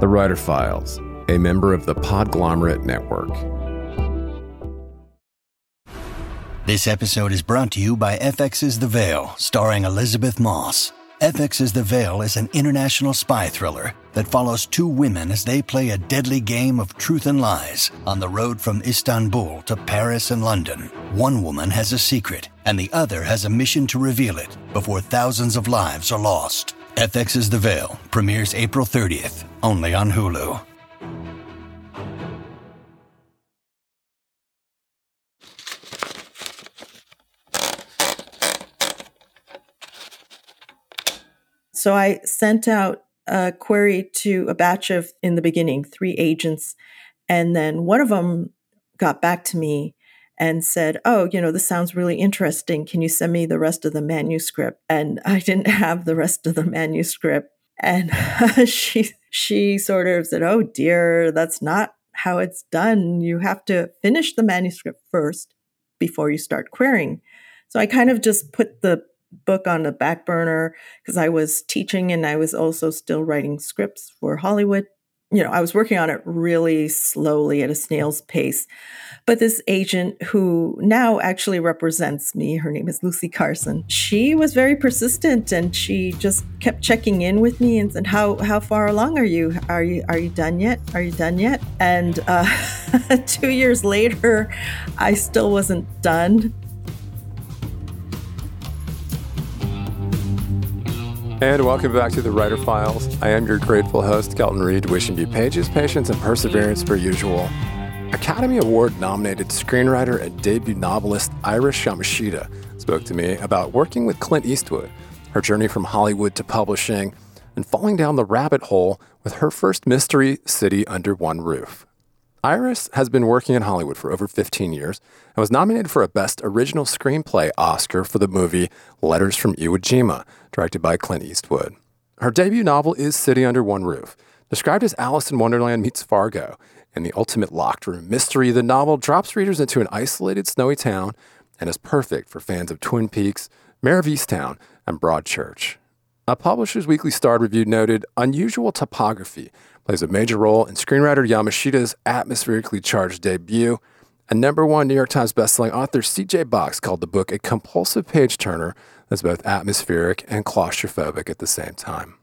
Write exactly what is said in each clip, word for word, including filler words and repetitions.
The Writer Files, a member of the Podglomerate Network. This episode is brought to you by F X's The Veil, starring Elizabeth Moss. F X's The Veil is an international spy thriller that follows two women as they play a deadly game of truth and lies on the road from Istanbul to Paris and London. One woman has a secret, and the other has a mission to reveal it before thousands of lives are lost. F X's The Veil premieres April thirtieth, only on Hulu. So I sent out a query to a batch of, in the beginning, three agents. And then one of them got back to me and said, oh, you know, this sounds really interesting. Can you send me the rest of the manuscript? And I didn't have the rest of the manuscript. And she she sort of said, oh, dear, that's not how it's done. You have to finish the manuscript first before you start querying. So I kind of just put the book on the back burner because I was teaching and I was also still writing scripts for Hollywood. You know, I was working on it really slowly at a snail's pace. But this agent who now actually represents me, her name is Lucy Carson, she was very persistent and she just kept checking in with me and said, how how far along are you? Are you are you done yet? Are you done yet? And uh, two years later, I still wasn't done. And welcome back to The Writer Files. I am your grateful host, Kelton Reid, wishing you pages, patience, and perseverance per usual. Academy Award-nominated screenwriter and debut novelist Iris Yamashita spoke to me about working with Clint Eastwood, her journey from Hollywood to publishing, and falling down the rabbit hole with her first mystery, City Under One Roof. Iris has been working in Hollywood for over fifteen years and was nominated for a Best Original Screenplay Oscar for the movie Letters from Iwo Jima, directed by Clint Eastwood. Her debut novel is City Under One Roof. Described as Alice in Wonderland meets Fargo and the ultimate locked room mystery, the novel drops readers into an isolated snowy town and is perfect for fans of Twin Peaks, Mare of Easttown, and Broadchurch. A Publishers Weekly Star review noted, unusual topography plays a major role in screenwriter Yamashita's atmospherically charged debut, and number one New York Times bestselling author C J Box called the book a compulsive page-turner that's both atmospheric and claustrophobic at the same time.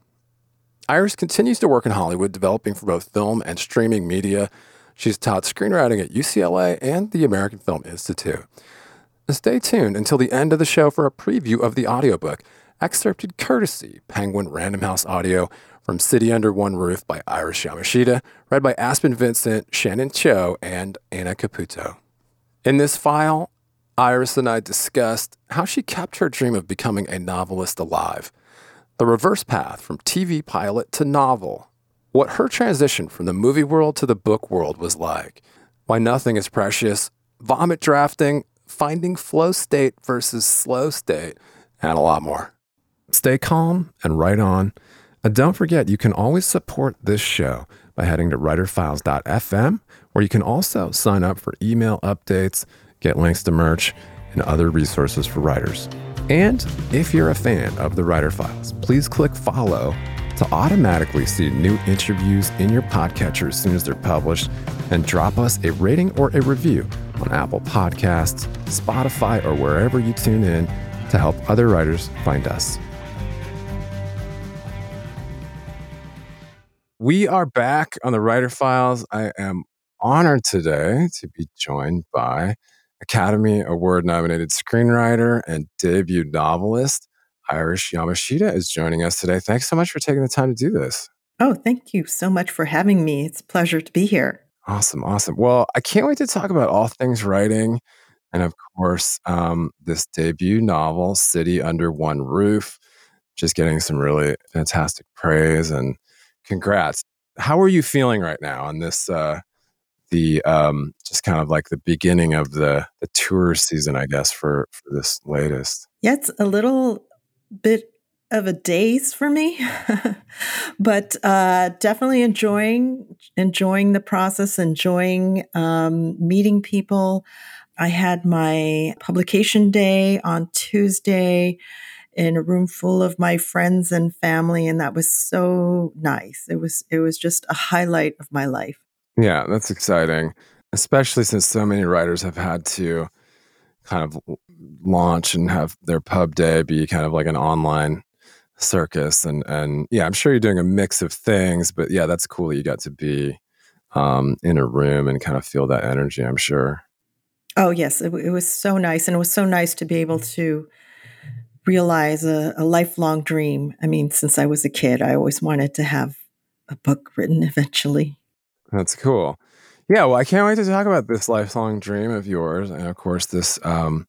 Iris continues to work in Hollywood, developing for both film and streaming media. She's taught screenwriting at U C L A and the American Film Institute. Now stay tuned until the end of the show for a preview of the audiobook, excerpted courtesy Penguin Random House Audio, from City Under One Roof by Iris Yamashita, read by Aspen Vincent, Shannon Cho, and Anna Caputo. In this file, Iris and I discussed how she kept her dream of becoming a novelist alive, the reverse path from T V pilot to novel, what her transition from the movie world to the book world was like, why nothing is precious, vomit drafting, finding flow state versus slow state, and a lot more. Stay calm and write on. And don't forget, you can always support this show by heading to writer files dot f m, where you can also sign up for email updates, get links to merch, and other resources for writers. And if you're a fan of the Writer Files, please click follow to automatically see new interviews in your podcatcher as soon as they're published, and drop us a rating or a review on Apple Podcasts, Spotify, or wherever you tune in to help other writers find us. We are back on the Writer Files. I am honored today to be joined by Academy Award-nominated screenwriter and debut novelist Iris Yamashita is joining us today. Thanks so much for taking the time to do this. Oh, thank you so much for having me. It's a pleasure to be here. Awesome, awesome. Well, I can't wait to talk about all things writing, and of course, um, this debut novel, City Under One Roof, just getting some really fantastic praise, and congrats. How are you feeling right now on this, uh, the um, just kind of like the beginning of the, the tour season, I guess, for, for this latest? Yeah, it's a little bit of a daze for me, but uh, definitely enjoying enjoying the process, enjoying um, meeting people. I had my publication day on Tuesday, in a room full of my friends and family. And that was so nice. It was, it was just a highlight of my life. Yeah, that's exciting, especially since so many writers have had to kind of launch and have their pub day be kind of like an online circus. And, and yeah, I'm sure you're doing a mix of things, but yeah, that's cool that you got to be um, in a room and kind of feel that energy, I'm sure. Oh, yes. It, it was so nice. And it was so nice to be able to realize a, a lifelong dream. I mean, since I was a kid, I always wanted to have a book written eventually. That's cool. Yeah, well, I can't wait to talk about this lifelong dream of yours. And of course, this um,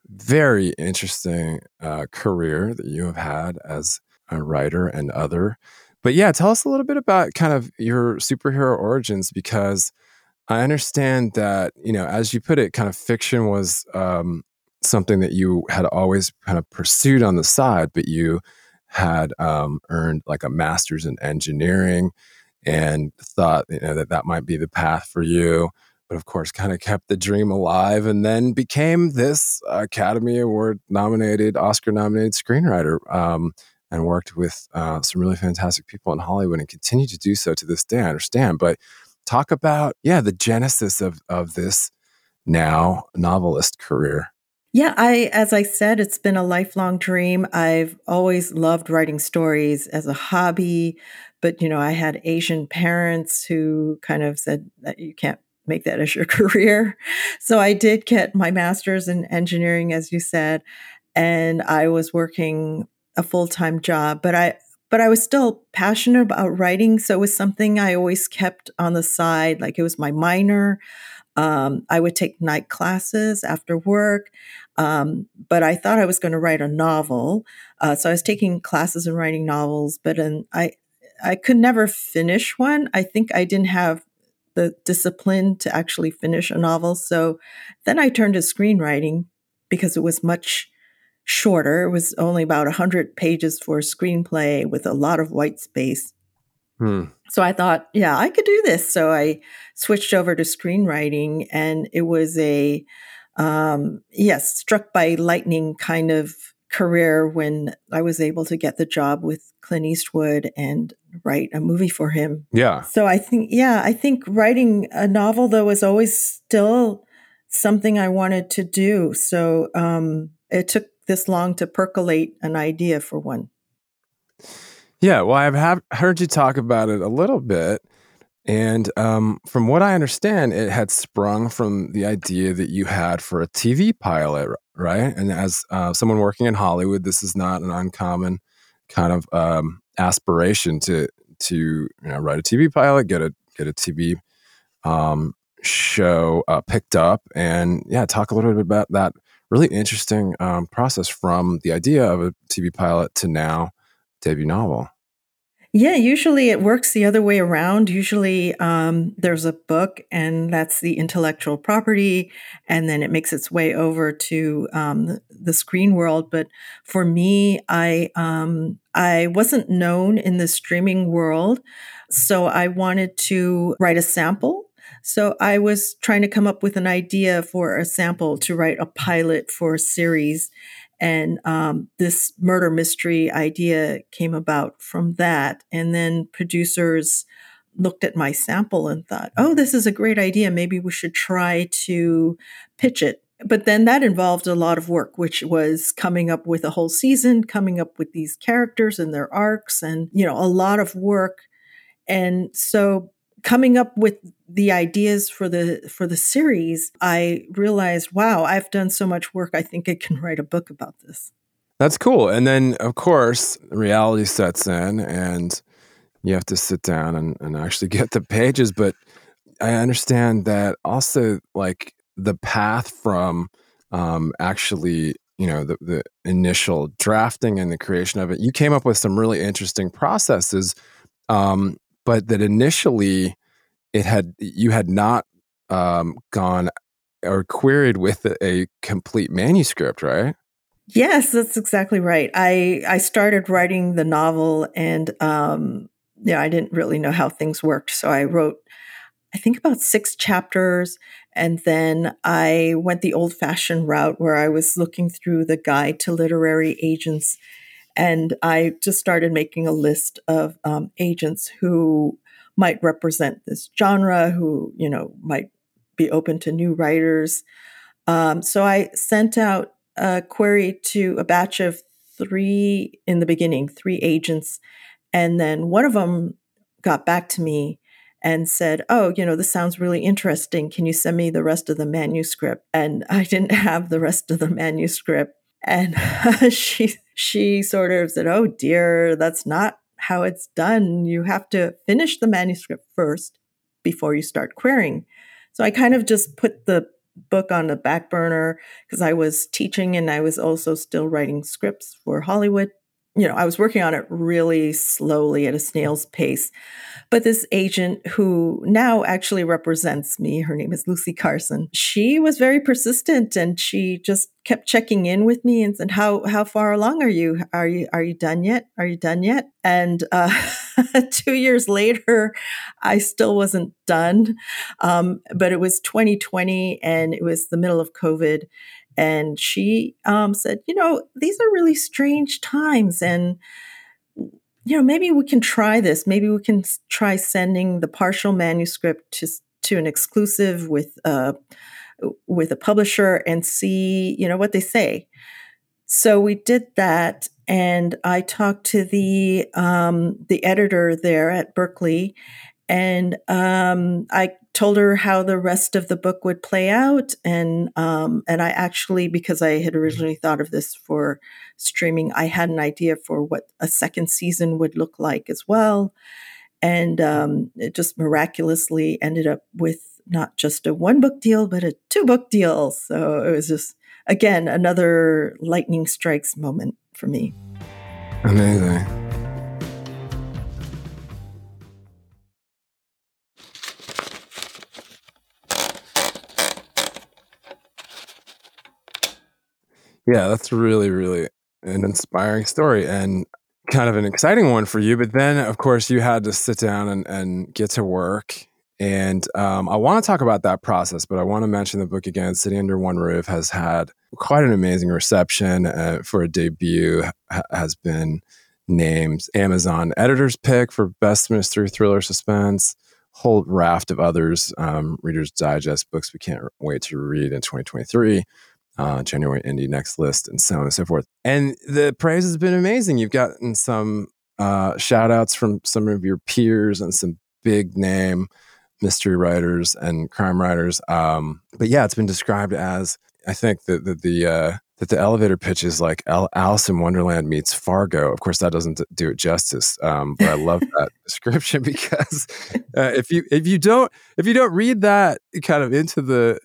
very interesting uh, career that you have had as a writer and other. But yeah, tell us a little bit about kind of your superhero origins, because I understand that, you know, as you put it, kind of fiction was um, something that you had always kind of pursued on the side, but you had um, earned like a master's in engineering and thought, you know, that that might be the path for you. But of course, kind of kept the dream alive and then became this Academy Award nominated, Oscar nominated screenwriter, um, and worked with uh, some really fantastic people in Hollywood and continue to do so to this day, I understand. But talk about, yeah, the genesis of, of this now novelist career. Yeah, I, as I said, it's been a lifelong dream. I've always loved writing stories as a hobby, but, you know, I had Asian parents who kind of said that you can't make that as your career. So I did get my master's in engineering, as you said, and I was working a full-time job, but I, but I was still passionate about writing. So it was something I always kept on the side, like it was my minor. Um, I would take night classes after work, um, but I thought I was going to write a novel. Uh, so I was taking classes in writing novels, but in, I I could never finish one. I think I didn't have the discipline to actually finish a novel. So then I turned to screenwriting because it was much shorter. It was only about one hundred pages for a screenplay with a lot of white space. Hmm. So I thought, yeah, I could do this. So I switched over to screenwriting, and it was a, um, yes, struck by lightning kind of career when I was able to get the job with Clint Eastwood and write a movie for him. Yeah. So I think, yeah, I think writing a novel, though, was always still something I wanted to do. So um, it took this long to percolate an idea for one. Yeah, well, I've have heard you talk about it a little bit. And um, from what I understand, it had sprung from the idea that you had for a T V pilot, right? And as uh, someone working in Hollywood, this is not an uncommon kind of um, aspiration to to you know, write a T V pilot, get a get a T V um, show uh, picked up, and yeah, talk a little bit about that really interesting um, process from the idea of a T V pilot to now debut novel. Yeah, usually it works the other way around. Usually um, there's a book, and that's the intellectual property, and then it makes its way over to um, the, the screen world. But for me, I um, I wasn't known in the streaming world, so I wanted to write a sample. So I was trying to come up with an idea for a sample to write a pilot for a series. And um, this murder mystery idea came about from that. And then producers looked at my sample and thought, oh, this is a great idea. Maybe we should try to pitch it. But then that involved a lot of work, which was coming up with a whole season, coming up with these characters and their arcs, and, you know, a lot of work. And so coming up with the ideas for the for the series, I realized, wow, I've done so much work. I think I can write a book about this. That's cool. And then, of course, reality sets in, and you have to sit down and, and actually get the pages. But I understand that also, like, the path from um, actually, you know, the, the initial drafting and the creation of it, you came up with some really interesting processes. Um, but that initially it had, you had not um, gone or queried with a, a complete manuscript, right? Yes, that's exactly right. I, I started writing the novel, and um, yeah, I didn't really know how things worked. So I wrote, I think about six chapters. And then I went the old fashioned route where I was looking through the guide to literary agents. And I just started making a list of um, agents who might represent this genre, who, you know, might be open to new writers. Um, so I sent out a query to a batch of three in the beginning, three agents. And then one of them got back to me and said, oh, you know, this sounds really interesting. Can you send me the rest of the manuscript? And I didn't have the rest of the manuscript. And she she sort of said, oh, dear, that's not how it's done. You have to finish the manuscript first before you start querying. So I kind of just put the book on the back burner because I was teaching and I was also still writing scripts for Hollywood. You know, I was working on it really slowly at a snail's pace. But this agent who now actually represents me, her name is Lucy Carson, she was very persistent and she just kept checking in with me and said, how how far along are you? Are you are you done yet? Are you done yet? And uh, two years later, I still wasn't done. Um, but it was twenty twenty and it was the middle of COVID. And she um, said, you know, these are really strange times. And, you know, maybe we can try this. Maybe we can try sending the partial manuscript to, to an exclusive with, uh, with a publisher and see, you know, what they say. So we did that. And I talked to the, um, the editor there at Berkeley. And um, I told her how the rest of the book would play out. And um, and I actually, because I had originally thought of this for streaming, I had an idea for what a second season would look like as well. And um, it just miraculously ended up with not just a one book deal, but a two book deal. So it was just, again, another lightning strikes moment for me. Amazing. Yeah, that's really, really an inspiring story and kind of an exciting one for you. But then, of course, you had to sit down and, and get to work. And um, I want to talk about that process, but I want to mention the book again. City Under One Roof has had quite an amazing reception uh, for a debut, ha- has been named Amazon editor's pick for best mystery thriller suspense, whole raft of others, um, Reader's Digest books we can't wait to read in twenty twenty-three. Uh, January Indie Next List, and so on and so forth. And the praise has been amazing. You've gotten some uh, shout outs from some of your peers and some big name mystery writers and crime writers. Um, but yeah, it's been described as, I think that the, the, uh, that the elevator pitch is like Al- Alice in Wonderland meets Fargo. Of course, that doesn't do it justice, um, but I love that description because uh, if you if you don't if you don't read that kind of into the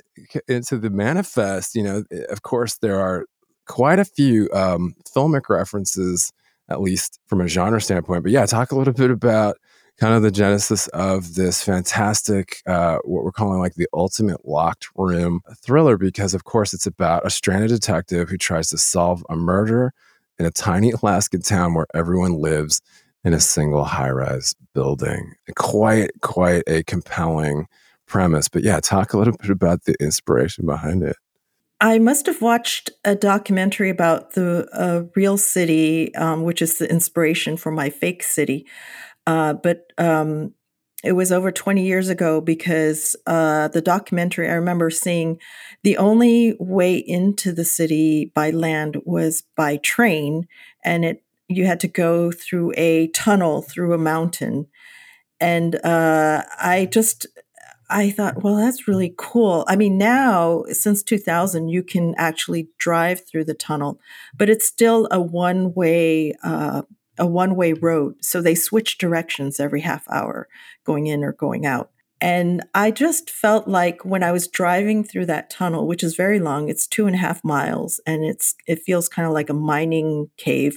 into the manifest, you know, of course, there are quite a few um, filmic references, at least from a genre standpoint. But yeah, talk a little bit about kind of the genesis of this fantastic, uh, what we're calling like the ultimate locked room thriller, because of course it's about a stranded detective who tries to solve a murder in a tiny Alaskan town where everyone lives in a single high-rise building. Quite, quite a compelling premise. But yeah, talk a little bit about the inspiration behind it. I must have watched a documentary about the uh, real city, um, which is the inspiration for my fake city. Uh, but um, it was over twenty years ago because uh, the documentary, I remember seeing the only way into the city by land was by train. And it you had to go through a tunnel through a mountain. And uh, I just... I thought, well, that's really cool. I mean, now, since two thousand, you can actually drive through the tunnel, but it's still a one-way uh, a one-way road. So they switch directions every half hour, going in or going out. And I just felt like when I was driving through that tunnel, which is very long, it's two and a half miles, and it's it feels kind of like a mining cave.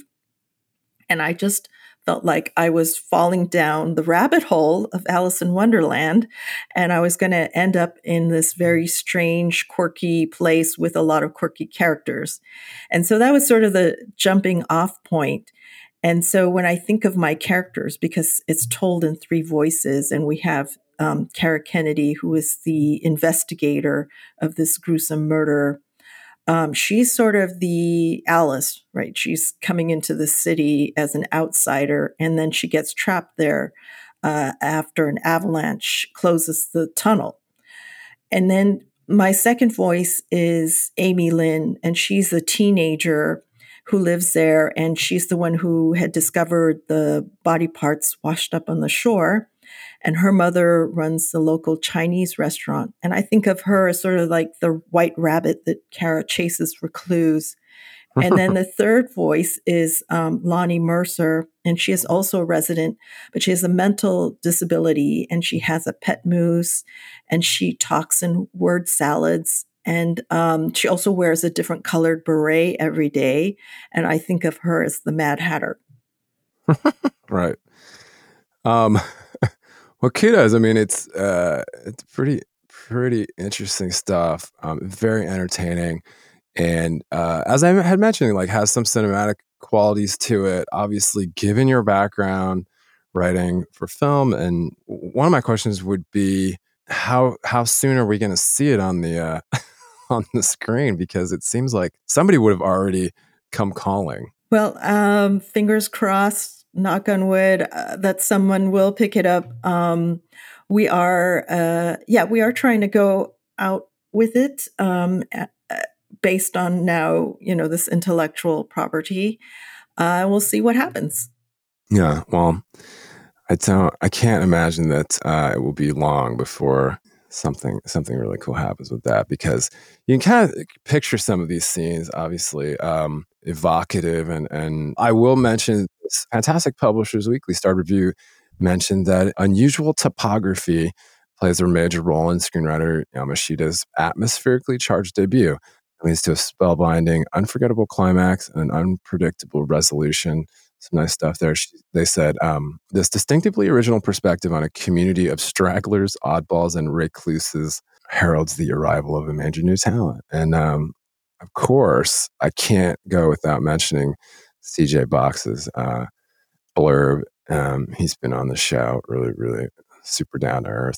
And I just felt like I was falling down the rabbit hole of Alice in Wonderland, and I was going to end up in this very strange, quirky place with a lot of quirky characters. And so that was sort of the jumping off point. And so when I think of my characters, because it's told in three voices and we have um, Kara Kennedy, who is the investigator of this gruesome murder. Um, she's sort of the Alice, right? She's coming into the city as an outsider, and then she gets trapped there uh, after an avalanche closes the tunnel. And then my second voice is Amy Lynn, and she's a teenager who lives there, and she's the one who had discovered the body parts washed up on the shore. And her mother runs the local Chinese restaurant. And I think of her as sort of like the white rabbit that Kara chases for clues. And then the third voice is um, Lonnie Mercer, and she is also a resident, but she has a mental disability, and she has a pet moose, and she talks in word salads, and um, she also wears a different colored beret every day. And I think of her as the Mad Hatter. Right. Um, well, kudos. I mean, it's uh, it's pretty pretty interesting stuff. Um, very entertaining. And uh, as I had mentioned, like has some cinematic qualities to it. Obviously, given your background writing for film, and one of my questions would be how how soon are we going to see it on the uh, on the screen? Because it seems like somebody would have already come calling. Well, um, fingers crossed, knock on wood, uh, that someone will pick it up. Um, we are, uh, yeah, we are trying to go out with it. Um, based on now, you know, this intellectual property. Uh, we'll see what happens. Yeah, well, I don't, I can't imagine that uh, it will be long before something something really cool happens with that, because you can kind of picture some of these scenes, obviously um, evocative, and and I will mention this fantastic Publishers Weekly Star Review mentioned that unusual topography plays a major role in screenwriter Yamashita's atmospherically charged debut. It leads to a spellbinding, unforgettable climax and an unpredictable resolution. Some nice stuff there. She, they said, um, this distinctively original perspective on a community of stragglers, oddballs, and recluses heralds the arrival of a major new talent. And um, of course, I can't go without mentioning C J Box's uh, blurb. Um, he's been on the show, really, really super down to earth.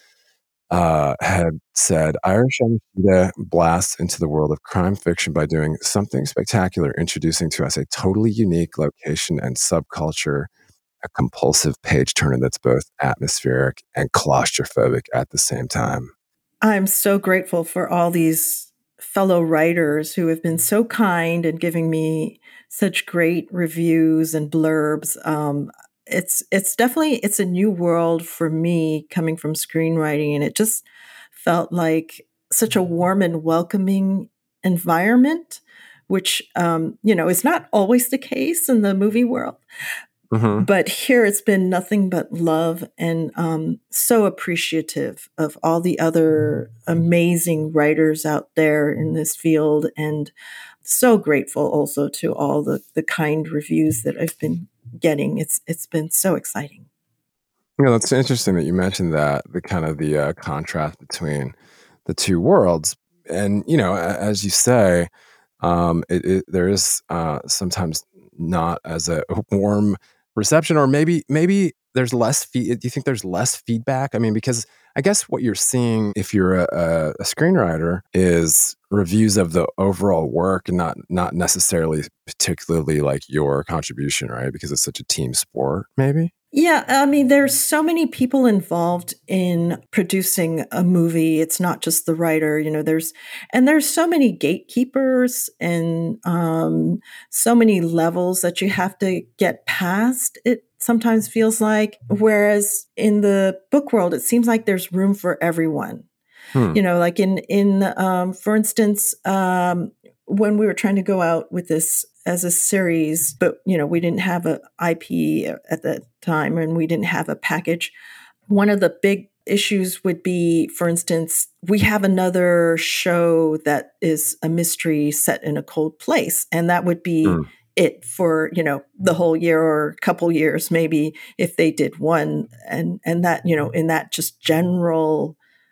Uh, had said, Irish Yamashita blasts into the world of crime fiction by doing something spectacular, introducing to us a totally unique location and subculture, a compulsive page turner that's both atmospheric and claustrophobic at the same time. I'm so grateful for all these fellow writers who have been so kind and giving me such great reviews and blurbs. Um, It's it's definitely it's a new world for me coming from screenwriting, and it just felt like such a warm and welcoming environment, which um, you know is not always the case in the movie world. Mm-hmm. But here it's been nothing but love, and um, so appreciative of all the other amazing writers out there in this field, and so grateful also to all the the kind reviews that I've been getting. It's it's been so exciting. Yeah, that's interesting that you mentioned that, the kind of the uh, contrast between the two worlds. And you know, as you say, um, it, it, there is uh, sometimes not as a warm reception, or maybe maybe there's less. Fe- do you think there's less feedback? I mean, because I guess what you're seeing if you're a, a screenwriter is reviews of the overall work, and not not necessarily particularly like your contribution, right? Because it's such a team sport, maybe. Yeah, I mean, there's so many people involved in producing a movie. It's not just the writer, you know, there's, and there's so many gatekeepers and um, so many levels that you have to get past. It sometimes feels like, whereas in the book world, it seems like there's room for everyone. Hmm. You know, like in, in um, for instance, um, when we were trying to go out with this as a series, but, you know, we didn't have a I P at the time, and we didn't have a package. One of the big issues would be, for instance, we have another show that is a mystery set in a cold place, and that would be mm. it for, you know, the whole year or a couple years, maybe, if they did one. And, and that, you know, in that just general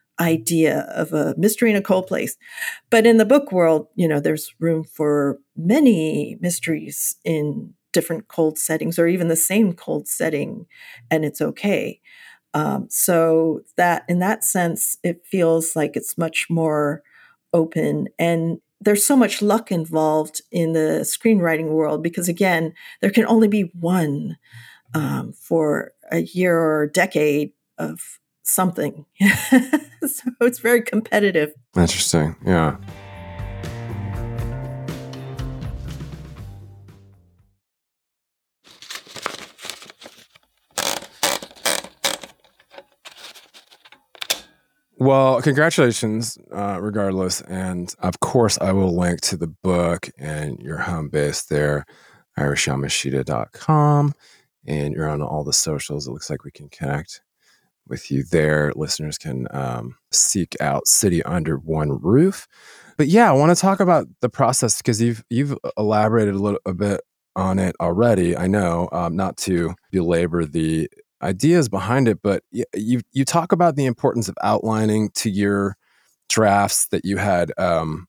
idea of a mystery in a cold place. But in the book world, you know, there's room for many mysteries in different cold settings, or even the same cold setting, and it's okay. Um, so that in that sense, it feels like it's much more open. And there's so much luck involved in the screenwriting world because, again, there can only be one um, for a year or a decade of something. So it's very competitive. Interesting. Yeah. Well, congratulations, uh, regardless. And of course, I will link to the book and your home base there, irish yamashita dot com. And you're on all the socials. It looks like we can connect with you there. Listeners can um, seek out City Under One Roof. But yeah, I want to talk about the process because you've you've elaborated a little a bit on it already. I know, um, not to belabor the ideas behind it, but you, you you talk about the importance of outlining to your drafts that you had um,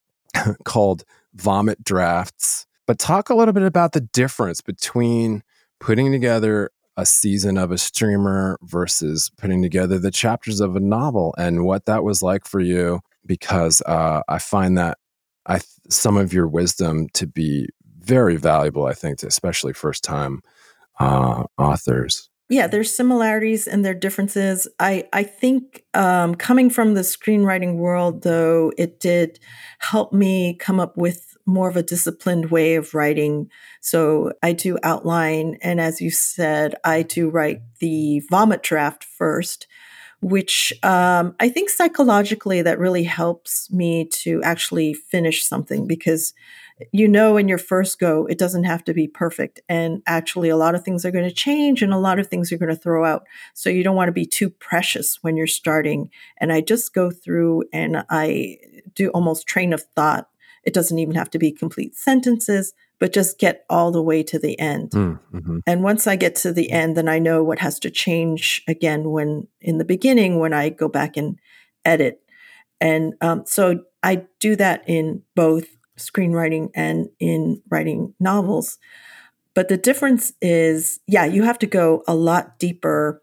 called vomit drafts. But talk a little bit about the difference between putting together a season of a streamer versus putting together the chapters of a novel and what that was like for you, because uh, I find that I th- some of your wisdom to be very valuable, I think, to especially first-time uh, authors. Yeah, there's similarities and there are differences. I, I think um, coming from the screenwriting world, though, it did help me come up with more of a disciplined way of writing. So I do outline, and as you said, I do write the vomit draft first, which um, I think psychologically that really helps me to actually finish something because you know in your first go it doesn't have to be perfect, and actually a lot of things are going to change and a lot of things are going to throw out, so you don't want to be too precious when you're starting. And I just go through and I do almost train of thought. It doesn't even have to be complete sentences, but just get all the way to the end. Mm-hmm. And once I get to the end, then I know what has to change again when in the beginning when I go back and edit. And um, so I do that in both screenwriting and in writing novels. But the difference is, yeah, you have to go a lot deeper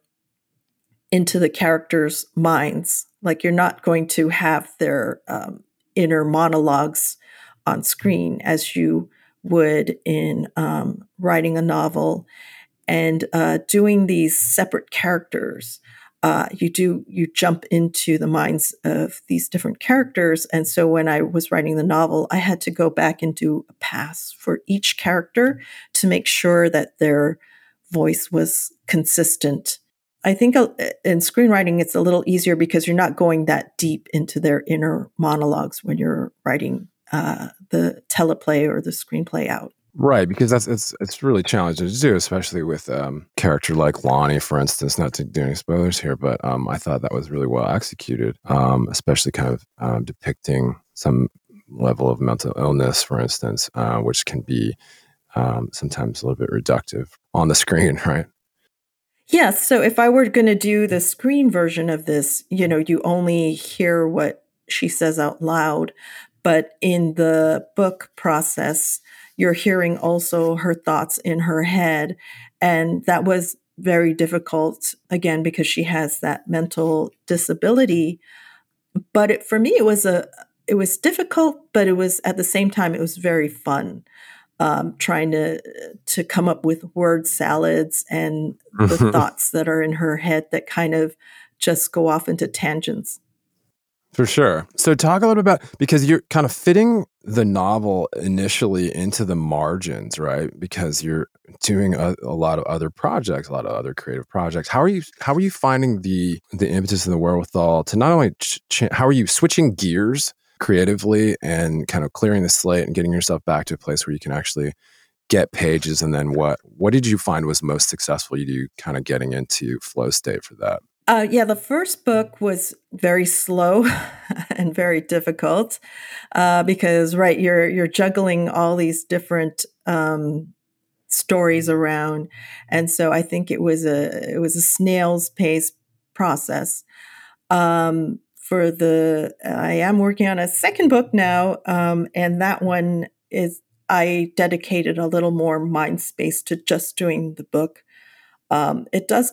into the characters' minds. Like you're not going to have their um, inner monologues on screen as you would in um, writing a novel. And uh, doing these separate characters, uh, you do you jump into the minds of these different characters. And so when I was writing the novel, I had to go back and do a pass for each character to make sure that their voice was consistent. I think in screenwriting, it's a little easier because you're not going that deep into their inner monologues when you're writing uh, the teleplay or the screenplay out. Right, because that's it's it's really challenging to do, especially with um character like Lonnie, for instance. Not to do any spoilers here, but um I thought that was really well executed, um, especially kind of um, depicting some level of mental illness, for instance, uh, which can be um, sometimes a little bit reductive on the screen, right? Yes. So if I were going to do the screen version of this, you know, you only hear what she says out loud. But in the book process, you're hearing also her thoughts in her head. And that was very difficult, again, because she has that mental disability. But it, for me, it was a it was difficult, but it was at the same time, it was very fun. Um, trying to to come up with word salads and the thoughts that are in her head that kind of just go off into tangents. For sure. So talk a little about, because you're kind of fitting the novel initially into the margins, right? Because you're doing a, a lot of other projects, a lot of other creative projects. How are you, how are you finding the, the impetus and the wherewithal to not only, ch- ch- how are you switching gears creatively and kind of clearing the slate and getting yourself back to a place where you can actually get pages? And then what, what did you find was most successful you kind of getting into flow state for that? Uh, yeah, the first book was very slow and very difficult uh, because, right, you're you're juggling all these different um, stories around, and so I think it was a it was a snail's pace process. Um, for the, I am working on a second book now, um, and that one is I dedicated a little more mind space to just doing the book. Um, it does get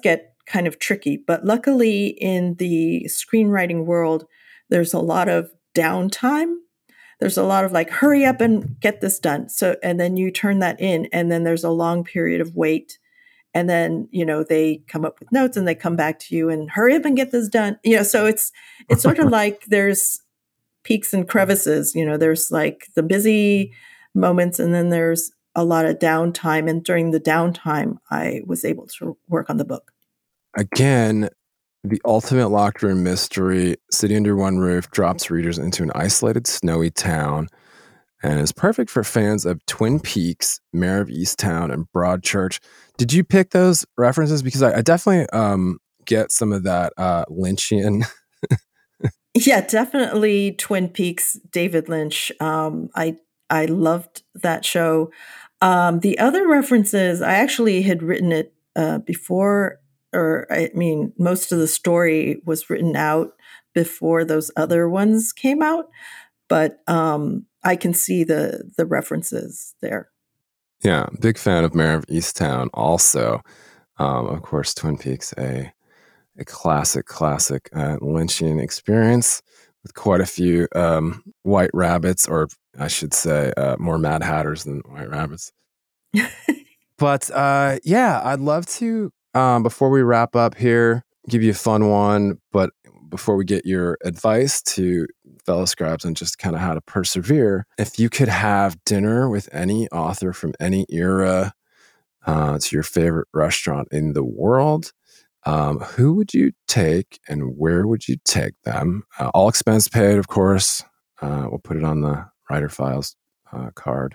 kind of tricky. But luckily in the screenwriting world, there's a lot of downtime. There's a lot of like, hurry up and get this done. So, and then you turn that in, and then there's a long period of wait. And then, you know, they come up with notes and they come back to you and hurry up and get this done. You know, so it's, it's sort of like there's peaks and crevices, you know, there's like the busy moments and then there's a lot of downtime. And during the downtime, I was able to work on the book. Again, the ultimate locked room mystery, City Under One Roof, drops readers into an isolated, snowy town and is perfect for fans of Twin Peaks, Mayor of Easttown, and Broadchurch. Did you pick those references? Because I, I definitely um, get some of that uh, Lynchian. Yeah, definitely Twin Peaks, David Lynch. Um, I I loved that show. Um, the other references, I actually had written it uh, before, or I mean, most of the story was written out before those other ones came out. But um, I can see the the references there. Yeah, big fan of Mayor of Easttown also. Um, of course, Twin Peaks, a a classic, classic uh, Lynchian experience with quite a few um, white rabbits, or I should say uh, more Mad Hatters than white rabbits. But uh, yeah, I'd love to, um, before we wrap up here, give you a fun one. But before we get your advice to fellow scribes on just kind of how to persevere, if you could have dinner with any author from any era uh, to your favorite restaurant in the world, um, who would you take and where would you take them? Uh, all expense paid, of course. Uh, we'll put it on the Writer Files uh, card.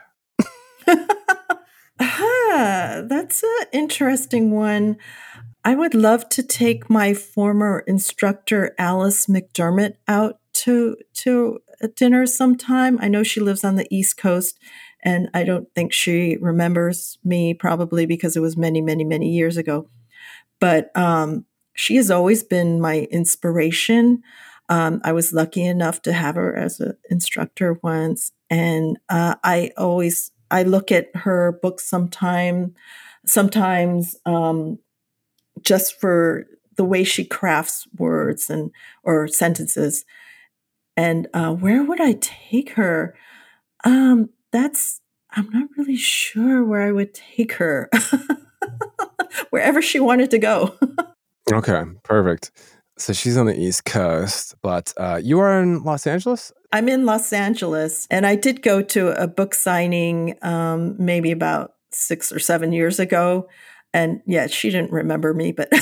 Ah, that's an interesting one. I would love to take my former instructor, Alice McDermott, out to to a dinner sometime. I know she lives on the East Coast, and I don't think she remembers me, probably because it was many, many, many years ago. But um, she has always been my inspiration. Um, I was lucky enough to have her as an instructor once, and uh, I always I look at her books sometime, sometimes. Um, just for the way she crafts words and or sentences. And uh, where would I take her? Um, that's, I'm not really sure where I would take her. Wherever she wanted to go. Okay, perfect. So she's on the East Coast, but uh, you are in Los Angeles? I'm in Los Angeles, and I did go to a book signing um, maybe about six or seven years ago. And yeah, she didn't remember me, but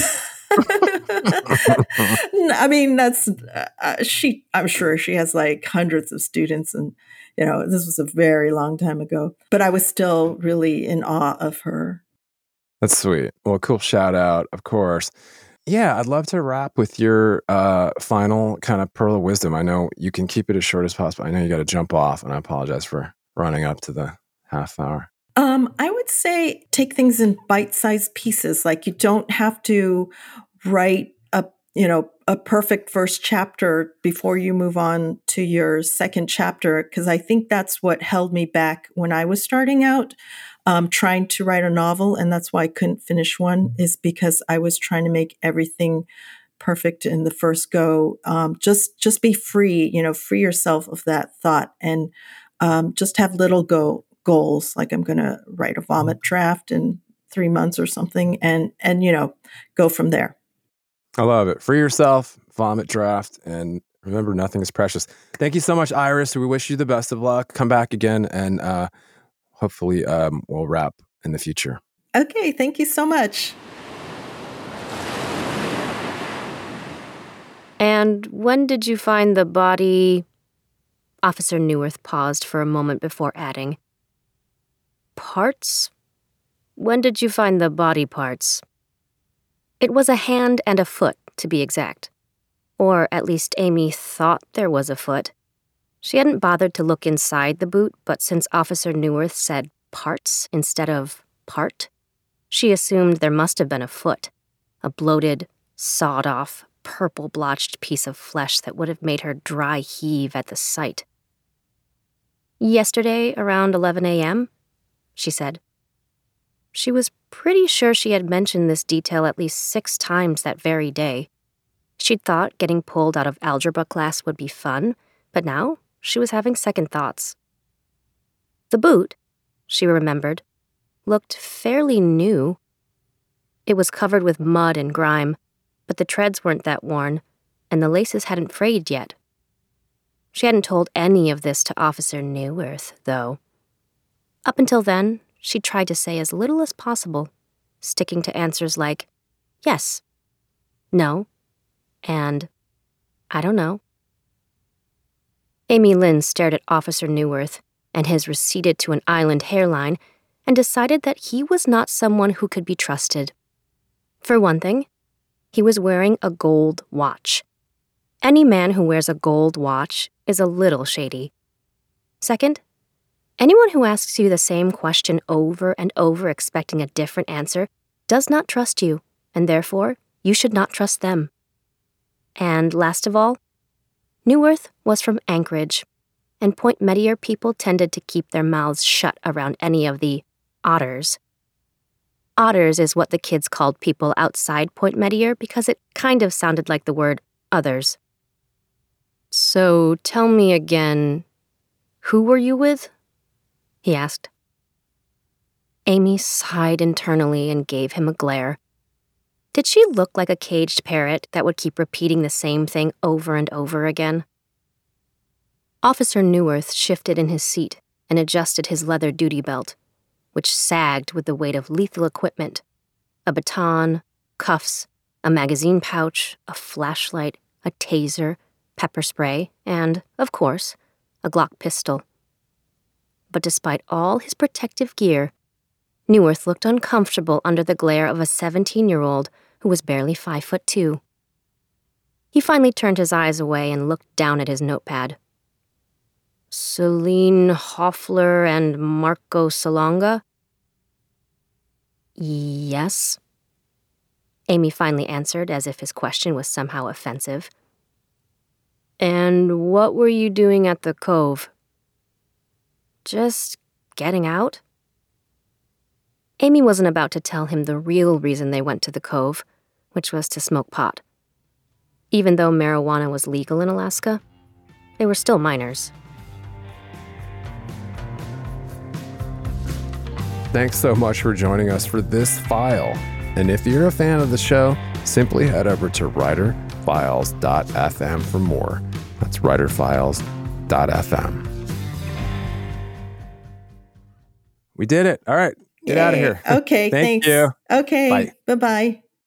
I mean, that's, uh, she, I'm sure she has like hundreds of students and, you know, this was a very long time ago, but I was still really in awe of her. That's sweet. Well, cool shout out, of course. Yeah, I'd love to wrap with your uh, final kind of pearl of wisdom. I know you can keep it as short as possible. I know you got to jump off, and I apologize for running up to the half hour. Um, I would say take things in bite-sized pieces. Like you don't have to write a, you know, a perfect first chapter before you move on to your second chapter, because I think that's what held me back when I was starting out, um, trying to write a novel. And that's why I couldn't finish one, is because I was trying to make everything perfect in the first go. Um, just, just be free, you know, free yourself of that thought and um, just have little go. goals, like I'm going to write a vomit draft in three months or something, and and you know, go from there. I love it. Free yourself, vomit draft, and remember, nothing is precious. Thank you so much, Iris. We wish you the best of luck. Come back again, and uh, hopefully um, we'll wrap in the future. Okay, thank you so much. And when did you find the body? Officer Neuwirth paused for a moment before adding, parts? When did you find the body parts? It was a hand and a foot, to be exact. Or at least Amy thought there was a foot. She hadn't bothered to look inside the boot, but since Officer Neuwirth said parts instead of part, she assumed there must have been a foot, a bloated, sawed-off, purple-blotched piece of flesh that would have made her dry heave at the sight. Yesterday, around eleven a.m., she said. She was pretty sure she had mentioned this detail at least six times that very day. She'd thought getting pulled out of algebra class would be fun, but now she was having second thoughts. The boot, she remembered, looked fairly new. It was covered with mud and grime, but the treads weren't that worn, and the laces hadn't frayed yet. She hadn't told any of this to Officer Neuwirth, though. Up until then, she'd tried to say as little as possible, sticking to answers like, yes, no, and I don't know. Amy Lynn stared at Officer Neuwirth and his receded to an island hairline and decided that he was not someone who could be trusted. For one thing, he was wearing a gold watch. Any man who wears a gold watch is a little shady. Second, anyone who asks you the same question over and over expecting a different answer does not trust you, and therefore you should not trust them. And last of all, Neuwirth was from Anchorage, and Point Meteor people tended to keep their mouths shut around any of the otters. Otters is what the kids called people outside Point Meteor because it kind of sounded like the word others. So tell me again, who were you with? He asked. Amy sighed internally and gave him a glare. Did she look like a caged parrot that would keep repeating the same thing over and over again? Officer Neuwirth shifted in his seat and adjusted his leather duty belt, which sagged with the weight of lethal equipment, a baton, cuffs, a magazine pouch, a flashlight, a taser, pepper spray, and, of course, a Glock pistol. But despite all his protective gear, Neuwirth looked uncomfortable under the glare of a seventeen-year-old who was barely five foot two. He finally turned his eyes away and looked down at his notepad. Celine Hoffler and Marco Salonga? Yes. Amy finally answered as if his question was somehow offensive. And what were you doing at the Cove? Just getting out? Amy wasn't about to tell him the real reason they went to the Cove, which was to smoke pot. Even though marijuana was legal in Alaska, they were still minors. Thanks so much for joining us for this file. And if you're a fan of the show, simply head over to writer files dot f m for more. That's writer files dot f m. We did it. All right. Get Yay. out of here. Okay, Thank thanks. you. Okay, Bye. bye-bye.